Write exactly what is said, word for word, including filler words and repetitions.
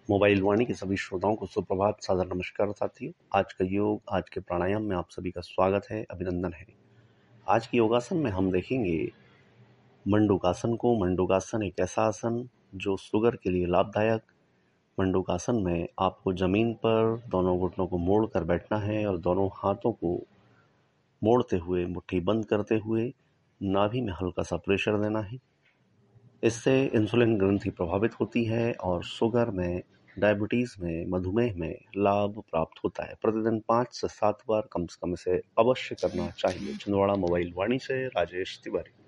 Mobile वाणी के सभी श्रोताओं को सुप्रभात, सादर नमस्कार साथियों। आज का योग, आज के प्राणायाम में आप सभी का स्वागत है, अभिनंदन है। आज के योगासन में हम देखेंगे मंडूकासन को। मंडूकासन एक ऐसा आसन जो शुगर के लिए लाभदायक। मंडूकासन में आपको जमीन पर दोनों घुटनों को मोड़ कर बैठना है और दोनों हाथों को मोड़ते हुए, मुट्ठी बंद करते हुए नाभि में हल्का सा प्रेशर देना है। इससे इंसुलिन ग्रंथि प्रभावित होती है और शुगर में, डायबिटीज में, मधुमेह में लाभ प्राप्त होता है। प्रतिदिन पाँच से सात बार कम से कम इसे अवश्य करना चाहिए। छिंदवाड़ा मोबाइल वाणी से राजेश तिवारी।